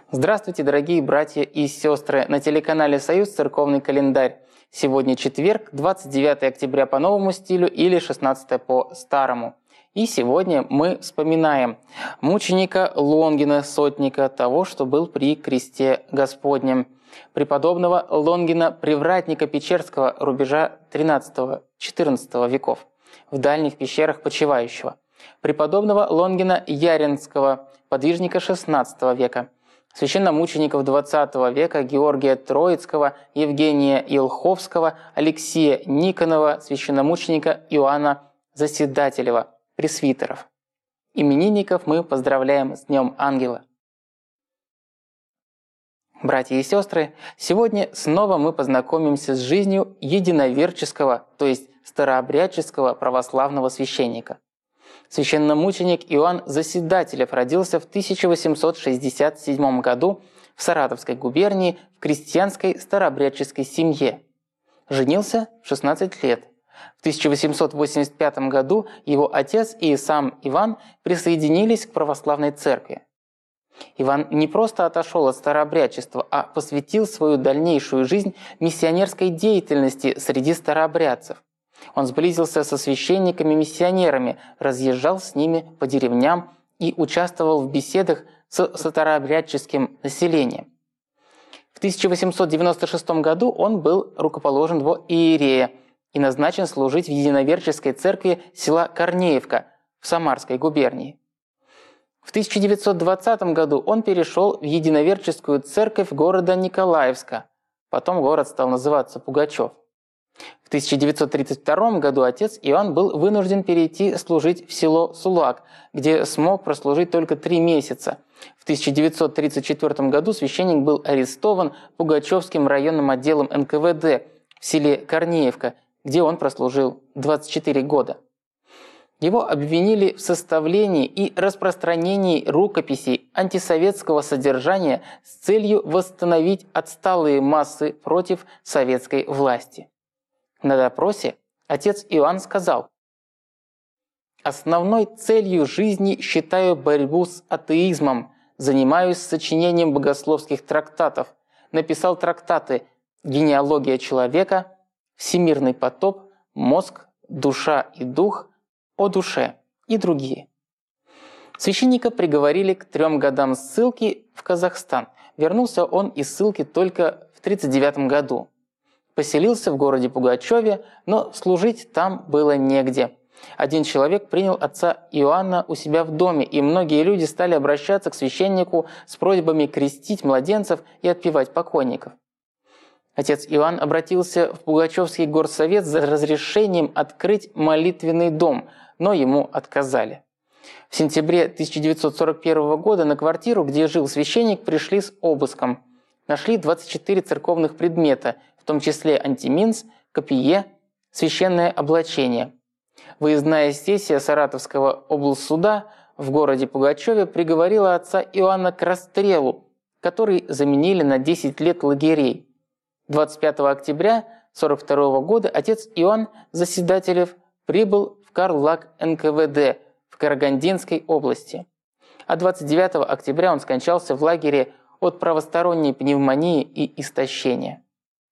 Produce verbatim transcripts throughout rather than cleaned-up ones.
Здравствуйте, дорогие братья и сестры! На телеканале «Союз. Церковный календарь». Сегодня четверг, двадцать девятое октября по новому стилю или шестнадцатое по старому. И сегодня мы вспоминаем мученика Лонгина, сотника, того, что был при кресте Господнем, преподобного Лонгина, привратника Печерского рубежа тринадцатого-четырнадцатого веков, в дальних пещерах почивающего, преподобного Лонгина Яринского, подвижника шестнадцатого века, священномучеников двадцатого века Георгия Троицкого, Евгения Елховского, Алексея Никонова, священномученика Иоанна Заседателева, пресвитеров. Именинников мы поздравляем с Днем Ангела. Братья и сестры, сегодня снова мы познакомимся с жизнью единоверческого, то есть старообрядческого православного священника. Священномученик Иоанн Заседателев родился в тысяча восемьсот шестьдесят седьмом году в Саратовской губернии в крестьянской старообрядческой семье. Женился в шестнадцать лет. В тысяча восемьсот восемьдесят пятом году его отец и сам Иван присоединились к православной церкви. Иван не просто отошел от старообрядчества, а посвятил свою дальнейшую жизнь миссионерской деятельности среди старообрядцев. Он сблизился со священниками-миссионерами, разъезжал с ними по деревням и участвовал в беседах с старообрядческим населением. В тысяча восемьсот девяносто шестом году он был рукоположен во иерея и назначен служить в единоверческой церкви села Корнеевка в Самарской губернии. В тысяча девятьсот двадцатом году он перешел в единоверческую церковь города Николаевска, потом город стал называться Пугачев. В тысяча девятьсот тридцать втором году отец Иоанн был вынужден перейти служить в село Сулак, где смог прослужить только три месяца. В тысяча девятьсот тридцать четвёртом году священник был арестован Пугачевским районным отделом эн ка вэ дэ в селе Корнеевка, где он прослужил двадцать четыре года. Его обвинили в составлении и распространении рукописей антисоветского содержания с целью восстановить отсталые массы против советской власти. На допросе отец Иоанн сказал: «Основной целью жизни считаю борьбу с атеизмом, занимаюсь сочинением богословских трактатов, написал трактаты «Генеалогия человека», «Всемирный потоп», «Мозг», «Душа и дух», «О душе» и другие». Священника приговорили к трем годам ссылки в Казахстан. Вернулся он из ссылки только в тридцать девятом году. Поселился в городе Пугачеве, но служить там было негде. Один человек принял отца Иоанна у себя в доме, и многие люди стали обращаться к священнику с просьбами крестить младенцев и отпевать покойников. Отец Иоанн обратился в Пугачевский горсовет за разрешением открыть молитвенный дом, но ему отказали. В сентябре тысяча девятьсот сорок первого года на квартиру, где жил священник, пришли с обыском. Нашли двадцать четыре церковных предмета, в том числе антиминс, копье, священное облачение. Выездная сессия Саратовского облсуда в городе Пугачеве приговорила отца Иоанна к расстрелу, который заменили на десять лет лагерей. двадцать пятого октября сорок второго года отец Иоанн Заседателев прибыл в Карлаг эн ка вэ дэ в Карагандинской области, а двадцать девятого октября он скончался в лагере от правосторонней пневмонии и истощения.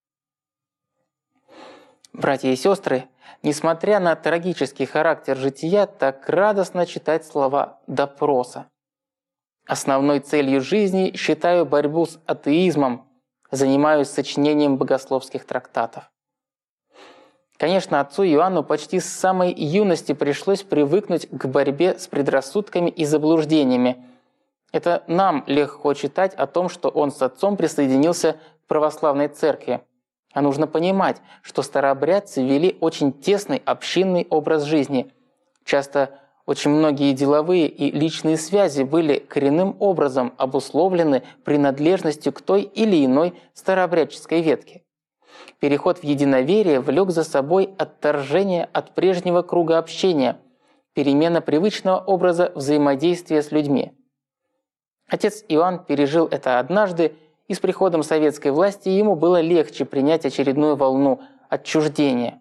Братья и сестры, несмотря на трагический характер жития, так радостно читать слова допроса. Основной целью жизни считаю борьбу с атеизмом, занимаюсь сочинением богословских трактатов. Конечно, отцу Иоанну почти с самой юности пришлось привыкнуть к борьбе с предрассудками и заблуждениями. Это нам легко читать о том, что он с отцом присоединился к православной церкви. А нужно понимать, что старообрядцы вели очень тесный общинный образ жизни. Часто очень многие деловые и личные связи были коренным образом обусловлены принадлежностью к той или иной старообрядческой ветке. Переход в единоверие влек за собой отторжение от прежнего круга общения, перемена привычного образа взаимодействия с людьми. Отец Иоанн пережил это однажды, и с приходом советской власти ему было легче принять очередную волну отчуждения.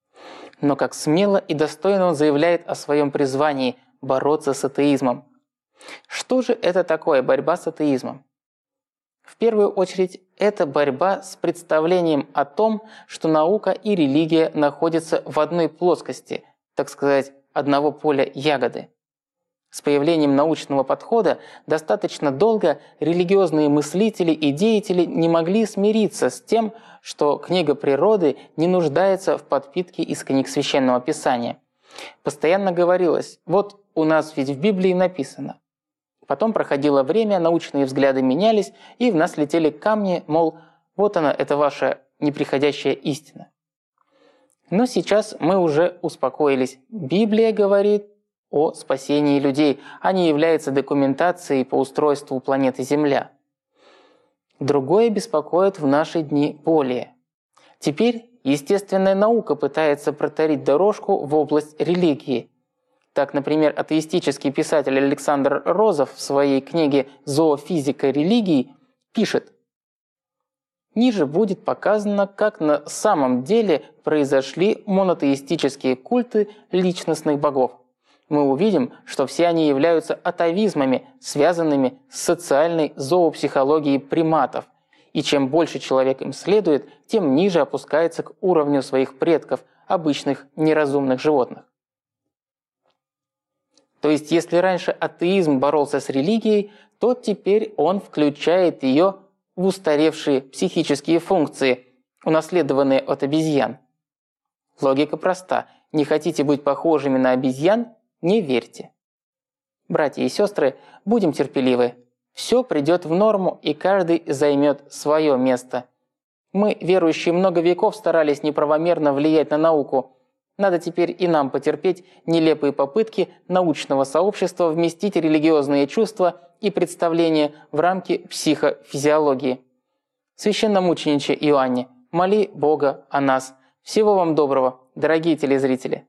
Но как смело и достойно он заявляет о своем призвании – бороться с атеизмом. Что же это такое борьба с атеизмом? В первую очередь, это борьба с представлением о том, что наука и религия находятся в одной плоскости, так сказать, одного поля ягоды. С появлением научного подхода достаточно долго религиозные мыслители и деятели не могли смириться с тем, что книга природы не нуждается в подпитке из книг Священного Писания. Постоянно говорилось: вот у нас ведь в Библии написано. Потом проходило время, научные взгляды менялись, и в нас летели камни, мол, вот она, это ваша неприходящая истина. Но сейчас мы уже успокоились. Библия говорит о спасении людей, а не является документацией по устройству планеты Земля. Другое беспокоит в наши дни более. Теперь естественная наука пытается проторить дорожку в область религии. Так, например, атеистический писатель Александр Розов в своей книге «Зоофизика религий» пишет: «Ниже будет показано, как на самом деле произошли монотеистические культы личностных богов. Мы увидим, что все они являются атовизмами, связанными с социальной зоопсихологией приматов, и чем больше человек им следует, тем ниже опускается к уровню своих предков, обычных неразумных животных». То есть, если раньше атеизм боролся с религией, то теперь он включает ее в устаревшие психические функции, унаследованные от обезьян. Логика проста. Не хотите быть похожими на обезьян – не верьте. Братья и сестры, будем терпеливы. Все придет в норму, и каждый займет свое место. Мы, верующие, много веков старались неправомерно влиять на науку. Надо теперь и нам потерпеть нелепые попытки научного сообщества вместить религиозные чувства и представления в рамки психофизиологии. Священномучениче Иоанне, моли Бога о нас. Всего вам доброго, дорогие телезрители!